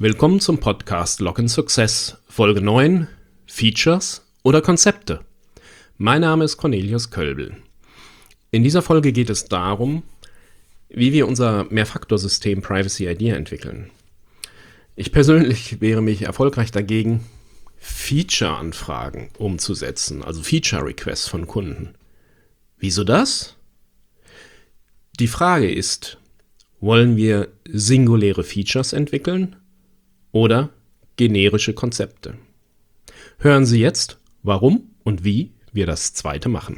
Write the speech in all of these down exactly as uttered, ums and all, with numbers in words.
Willkommen zum Podcast Log in Success, Folge neun, Features oder Konzepte. Mein Name ist Cornelius Kölbel. In dieser Folge geht es darum, wie wir unser Mehrfaktorsystem Privacy I D entwickeln. Ich persönlich wehre mich erfolgreich dagegen, Feature-Anfragen umzusetzen, also Feature-Requests von Kunden. Wieso das? Die Frage ist, wollen wir singuläre Features entwickeln oder generische Konzepte? Hören Sie jetzt, warum und wie wir das zweite machen.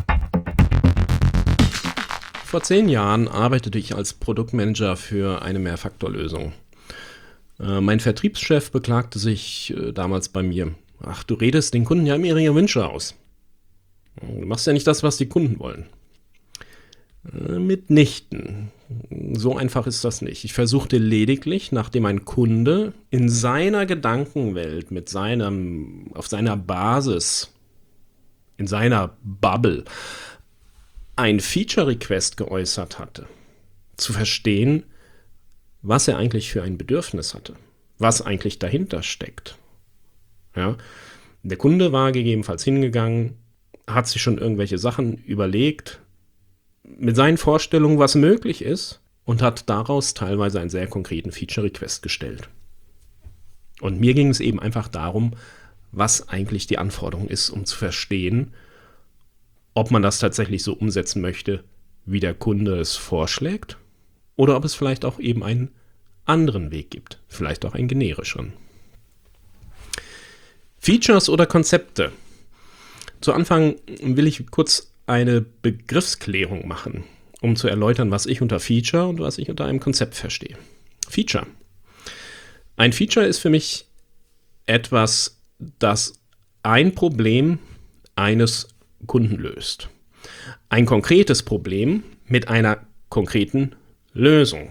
Vor zehn Jahren arbeitete ich als Produktmanager für eine Mehrfaktorlösung. Äh, mein Vertriebschef beklagte sich äh, damals bei mir: Ach, du redest den Kunden ja immer ihre Wünsche aus. Du machst ja nicht das, was die Kunden wollen. Äh, mitnichten. So einfach ist das nicht. Ich versuchte lediglich, nachdem ein Kunde in seiner Gedankenwelt, mit seinem, auf seiner Basis, in seiner Bubble ein Feature-Request geäußert hatte, zu verstehen, was er eigentlich für ein Bedürfnis hatte, was eigentlich dahinter steckt. Ja? Der Kunde war gegebenenfalls hingegangen, hat sich schon irgendwelche Sachen überlegt, mit seinen Vorstellungen, was möglich ist, und hat daraus teilweise einen sehr konkreten Feature-Request gestellt. Und mir ging es eben einfach darum, was eigentlich die Anforderung ist, um zu verstehen, ob man das tatsächlich so umsetzen möchte, wie der Kunde es vorschlägt, oder ob es vielleicht auch eben einen anderen Weg gibt, vielleicht auch einen generischen. Features oder Konzepte? Zu Anfang will ich kurz eine Begriffsklärung machen, um zu erläutern, was ich unter Feature und was ich unter einem Konzept verstehe. Feature. Ein Feature ist für mich etwas, das ein Problem eines Kunden löst. Ein konkretes Problem mit einer konkreten Lösung.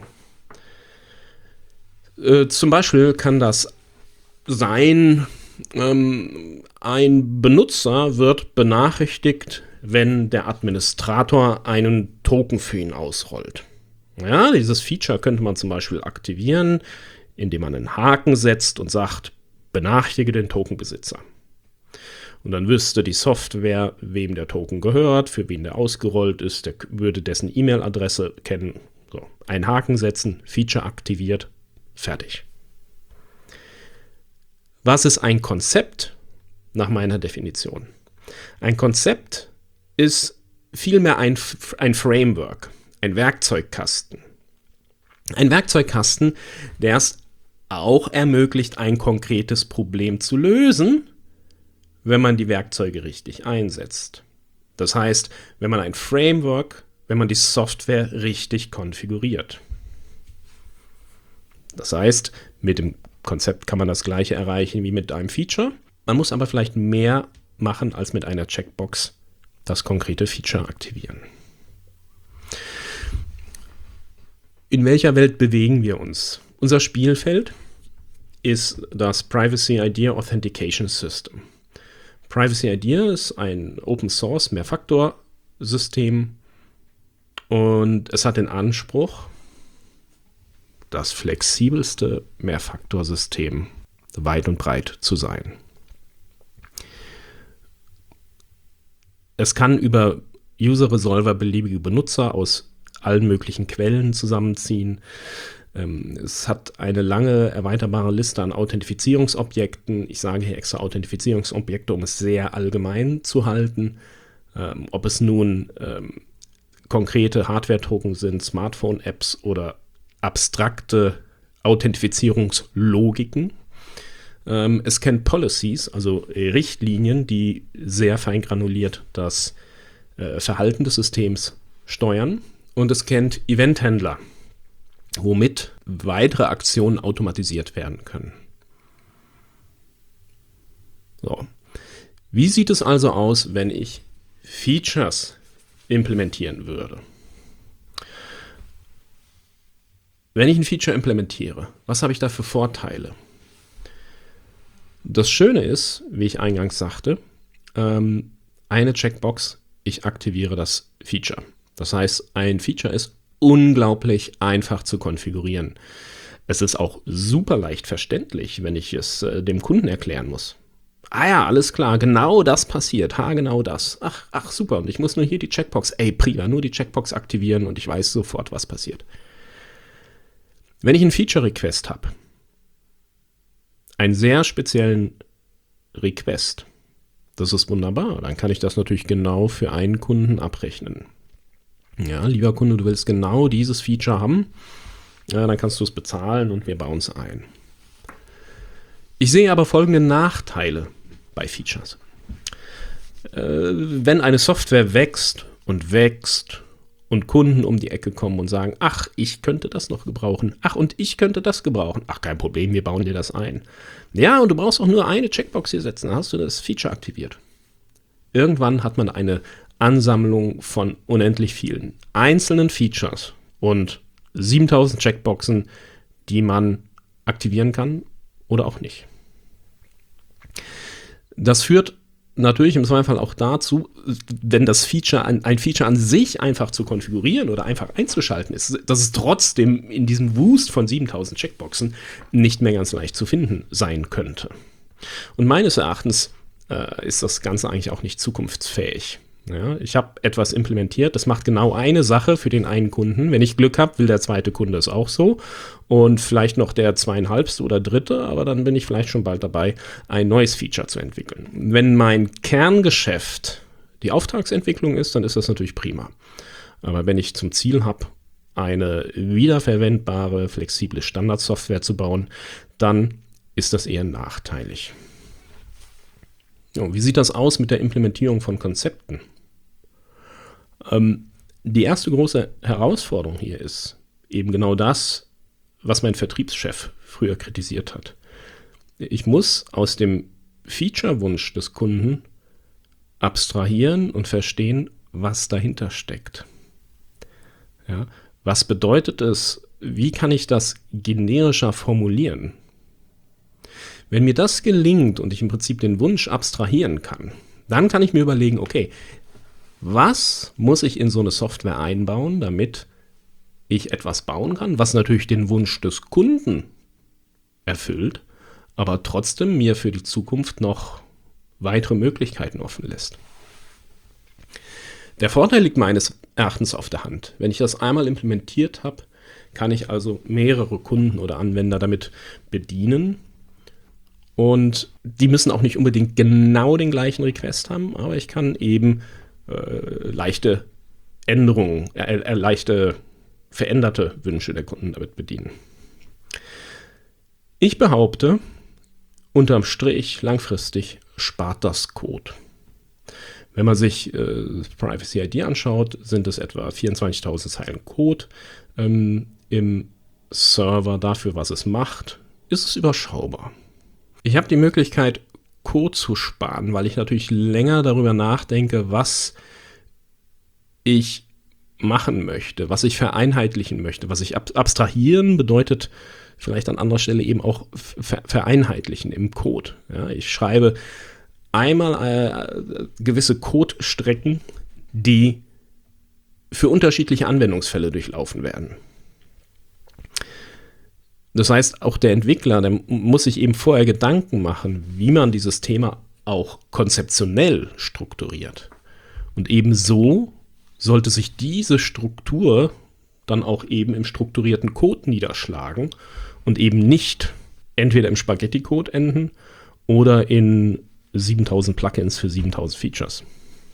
Äh, zum Beispiel kann das sein, ähm, ein Benutzer wird benachrichtigt, wenn der Administrator einen Token für ihn ausrollt. Ja, dieses Feature könnte man zum Beispiel aktivieren, indem man einen Haken setzt und sagt, benachrichtige den Tokenbesitzer. Und dann wüsste die Software, wem der Token gehört, für wen der ausgerollt ist, der würde dessen E-Mail-Adresse kennen. So, einen Haken setzen, Feature aktiviert, fertig. Was ist ein Konzept nach meiner Definition? Ein Konzept ist vielmehr ein, ein Framework, ein Werkzeugkasten. Ein Werkzeugkasten, der es auch ermöglicht, ein konkretes Problem zu lösen, wenn man die Werkzeuge richtig einsetzt. Das heißt, wenn man ein Framework, wenn man die Software richtig konfiguriert. Das heißt, mit dem Konzept kann man das Gleiche erreichen wie mit einem Feature. Man muss aber vielleicht mehr machen als mit einer Checkbox das konkrete Feature aktivieren. In welcher Welt bewegen wir uns? Unser Spielfeld ist das Privacy I D Authentication System. Privacy I D ist ein Open-Source Mehrfaktor-System und es hat den Anspruch, das flexibelste Mehrfaktorsystem weit und breit zu sein. Es kann über User-Resolver beliebige Benutzer aus allen möglichen Quellen zusammenziehen. Es hat eine lange erweiterbare Liste an Authentifizierungsobjekten. Ich sage hier extra Authentifizierungsobjekte, um es sehr allgemein zu halten. Ähm, ob es nun ähm, konkrete Hardware-Token sind, Smartphone-Apps oder abstrakte Authentifizierungslogiken. Ähm, es kennt Policies, also Richtlinien, die sehr fein granuliert das äh, Verhalten des Systems steuern. Und es kennt Event-Händler, womit weitere Aktionen automatisiert werden können. So. Wie sieht es also aus, wenn ich Features implementieren würde? Wenn ich ein Feature implementiere, was habe ich da für Vorteile? Das Schöne ist, wie ich eingangs sagte, ähm, eine Checkbox, ich aktiviere das Feature. Das heißt, ein Feature ist unglaublich einfach zu konfigurieren. Es ist auch super leicht verständlich, wenn ich es äh, dem Kunden erklären muss. Ah ja, alles klar, genau das passiert. Ha, genau das. Ach, ach, super. Und ich muss nur hier die Checkbox. Ey, prima, nur die Checkbox aktivieren und ich weiß sofort, was passiert. Wenn ich einen Feature-Request habe, einen sehr speziellen Request, das ist wunderbar. Dann kann ich das natürlich genau für einen Kunden abrechnen. Ja, lieber Kunde, du willst genau dieses Feature haben. Ja, dann kannst du es bezahlen und wir bauen es ein. Ich sehe aber folgende Nachteile bei Features. Äh, wenn eine Software wächst und wächst und Kunden um die Ecke kommen und sagen, ach, ich könnte das noch gebrauchen, ach, und ich könnte das gebrauchen, ach, kein Problem, wir bauen dir das ein. Ja, und du brauchst auch nur eine Checkbox hier setzen, dann hast du das Feature aktiviert. Irgendwann hat man eine Ansammlung von unendlich vielen einzelnen Features und siebentausend Checkboxen, die man aktivieren kann oder auch nicht. Das führt natürlich im Zweifel auch dazu, wenn das Feature, ein, ein Feature an sich einfach zu konfigurieren oder einfach einzuschalten ist, dass es trotzdem in diesem Wust von siebentausend Checkboxen nicht mehr ganz leicht zu finden sein könnte. Und meines Erachtens äh, ist das Ganze eigentlich auch nicht zukunftsfähig. Ja, ich habe etwas implementiert, das macht genau eine Sache für den einen Kunden. Wenn ich Glück habe, will der zweite Kunde es auch so und vielleicht noch der zweieinhalbste oder dritte, aber dann bin ich vielleicht schon bald dabei, ein neues Feature zu entwickeln. Wenn mein Kerngeschäft die Auftragsentwicklung ist, dann ist das natürlich prima. Aber wenn ich zum Ziel habe, eine wiederverwendbare, flexible Standardsoftware zu bauen, dann ist das eher nachteilig. Ja, wie sieht das aus mit der Implementierung von Konzepten? Ähm, die erste große Herausforderung hier ist eben genau das, was mein Vertriebschef früher kritisiert hat. Ich muss aus dem Feature-Wunsch des Kunden abstrahieren und verstehen, was dahinter steckt. Ja, was bedeutet es? Wie kann ich das generischer formulieren? Wenn mir das gelingt und ich im Prinzip den Wunsch abstrahieren kann, dann kann ich mir überlegen, okay, was muss ich in so eine Software einbauen, damit ich etwas bauen kann, was natürlich den Wunsch des Kunden erfüllt, aber trotzdem mir für die Zukunft noch weitere Möglichkeiten offen lässt. Der Vorteil liegt meines Erachtens auf der Hand. Wenn ich das einmal implementiert habe, kann ich also mehrere Kunden oder Anwender damit bedienen. Und die müssen auch nicht unbedingt genau den gleichen Request haben, aber ich kann eben äh, leichte Änderungen, äh, äh, leichte veränderte Wünsche der Kunden damit bedienen. Ich behaupte, unterm Strich langfristig spart das Code. Wenn man sich äh, Privacy I D anschaut, sind es etwa vierundzwanzigtausend Zeilen Code ähm, im Server. Dafür, was es macht, ist es überschaubar. Ich habe die Möglichkeit, Code zu sparen, weil ich natürlich länger darüber nachdenke, was ich machen möchte, was ich vereinheitlichen möchte. Was ich ab- abstrahieren bedeutet vielleicht an anderer Stelle eben auch ver- vereinheitlichen im Code. Ja, ich schreibe einmal äh, gewisse Codestrecken, die für unterschiedliche Anwendungsfälle durchlaufen werden. Das heißt, auch der Entwickler, der muss sich eben vorher Gedanken machen, wie man dieses Thema auch konzeptionell strukturiert. Und ebenso sollte sich diese Struktur dann auch eben im strukturierten Code niederschlagen und eben nicht entweder im Spaghetti-Code enden oder in siebentausend Plugins für siebentausend Features.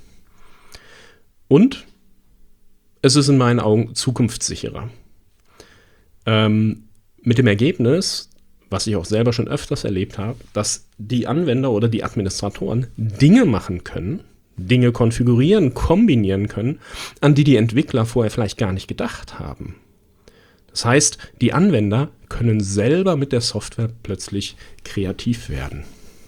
Und es ist in meinen Augen zukunftssicherer. Ähm, mit dem Ergebnis, was ich auch selber schon öfters erlebt habe, dass die Anwender oder die Administratoren Dinge machen können, Dinge konfigurieren, kombinieren können, an die die Entwickler vorher vielleicht gar nicht gedacht haben. Das heißt, die Anwender können selber mit der Software plötzlich kreativ werden.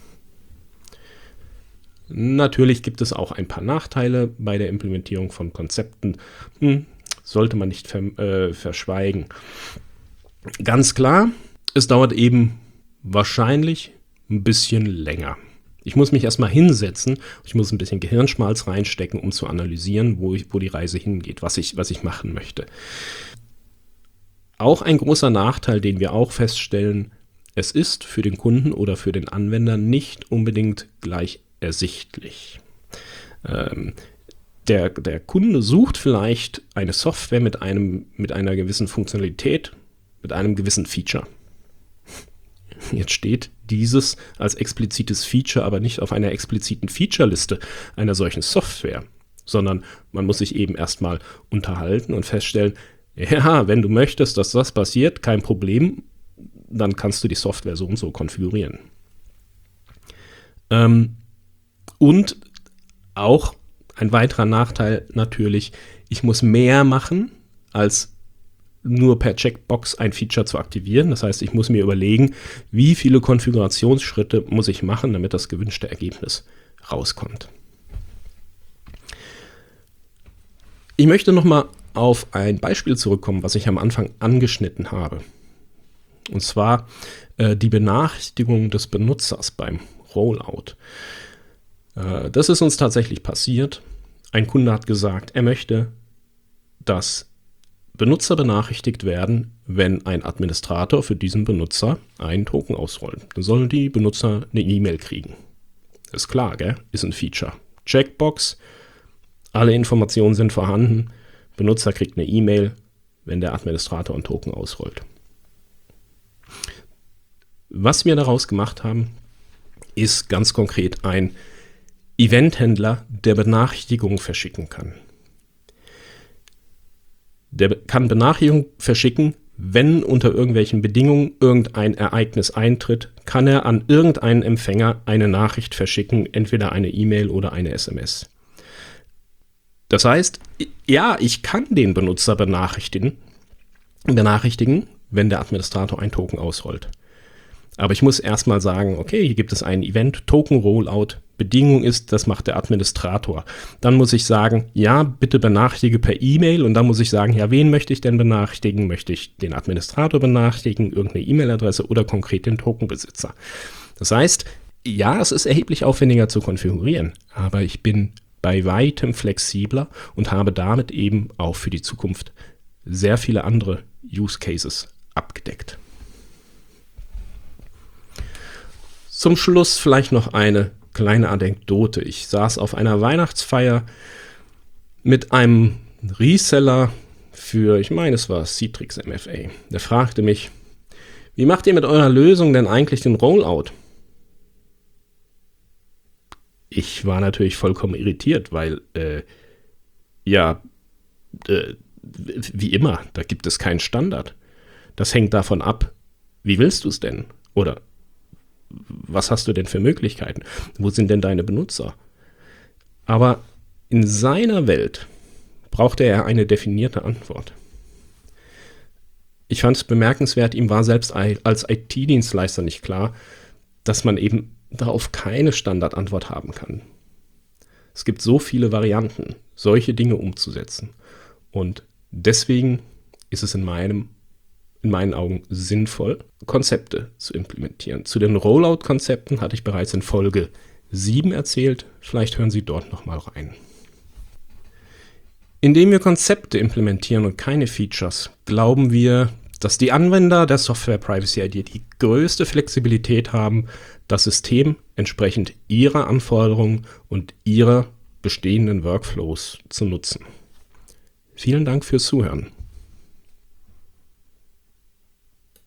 Natürlich gibt es auch ein paar Nachteile bei der Implementierung von Konzepten. Hm, sollte man nicht ver- äh, verschweigen. Ganz klar, es dauert eben wahrscheinlich ein bisschen länger. Ich muss mich erstmal hinsetzen, ich muss ein bisschen Gehirnschmalz reinstecken, um zu analysieren, wo, ich, wo die Reise hingeht, was ich, was ich machen möchte. auch ein großer Nachteil, den wir auch feststellen, es ist für den Kunden oder für den Anwender nicht unbedingt gleich ersichtlich. Ähm, der, der Kunde sucht vielleicht eine Software mit, einem, mit einer gewissen Funktionalität, mit einem gewissen Feature. Jetzt steht dieses als explizites Feature aber nicht auf einer expliziten Feature-Liste einer solchen Software, sondern man muss sich eben erstmal unterhalten und feststellen, ja, wenn du möchtest, dass das passiert, kein Problem, dann kannst du die Software so und so konfigurieren. Ähm, und auch ein weiterer Nachteil natürlich, ich muss mehr machen, als nur per Checkbox ein Feature zu aktivieren. Das heißt, ich muss mir überlegen, wie viele Konfigurationsschritte muss ich machen, damit das gewünschte Ergebnis rauskommt. Ich möchte nochmal auf ein Beispiel zurückkommen, was ich am Anfang angeschnitten habe. Und zwar äh, die Benachrichtigung des Benutzers beim Rollout. Äh, das ist uns tatsächlich passiert. Ein Kunde hat gesagt, er möchte, dass Benutzer benachrichtigt werden, wenn ein Administrator für diesen Benutzer einen Token ausrollt. Dann sollen die Benutzer eine E-Mail kriegen. Ist klar, gell? Ist ein Feature. Checkbox, alle Informationen sind vorhanden. Benutzer kriegt eine E-Mail, wenn der Administrator einen Token ausrollt. Was wir daraus gemacht haben, ist ganz konkret ein Eventhändler, der Benachrichtigungen verschicken kann. Der kann Benachrichtigungen verschicken, wenn unter irgendwelchen Bedingungen irgendein Ereignis eintritt, kann er an irgendeinen Empfänger eine Nachricht verschicken, entweder eine E-Mail oder eine S M S. Das heißt, ja, ich kann den Benutzer benachrichtigen, benachrichtigen, wenn der Administrator ein Token ausrollt. Aber ich muss erstmal sagen, okay, hier gibt es ein Event, Token Rollout, Bedingung ist, das macht der Administrator. Dann muss ich sagen, ja, bitte benachrichtige per E-Mail und dann muss ich sagen, ja, wen möchte ich denn benachrichtigen? Möchte ich den Administrator benachrichtigen, irgendeine E-Mail-Adresse oder konkret den Tokenbesitzer? Das heißt, ja, es ist erheblich aufwendiger zu konfigurieren, aber ich bin bei weitem flexibler und habe damit eben auch für die Zukunft sehr viele andere Use Cases abgedeckt. Zum Schluss vielleicht noch eine kleine Anekdote. Ich saß auf einer Weihnachtsfeier mit einem Reseller für, ich meine, es war Citrix M F A. Der fragte mich, wie macht ihr mit eurer Lösung denn eigentlich den Rollout? Ich war natürlich vollkommen irritiert, weil, äh, ja, äh, wie immer, da gibt es keinen Standard. Das hängt davon ab, wie willst du es denn? Oder was hast du denn für Möglichkeiten? Wo sind denn deine Benutzer? Aber in seiner Welt brauchte er eine definierte Antwort. Ich fand es bemerkenswert, ihm war selbst als I T-Dienstleister nicht klar, dass man eben darauf keine Standardantwort haben kann. Es gibt so viele Varianten, solche Dinge umzusetzen. Und deswegen ist es in meinem in meinen Augen sinnvoll, Konzepte zu implementieren. Zu den Rollout-Konzepten hatte ich bereits in Folge sieben erzählt. Vielleicht hören Sie dort nochmal rein. Indem wir Konzepte implementieren und keine Features, glauben wir, dass die Anwender der Software Privacy I D die größte Flexibilität haben, das System entsprechend ihrer Anforderungen und ihrer bestehenden Workflows zu nutzen. Vielen Dank fürs Zuhören.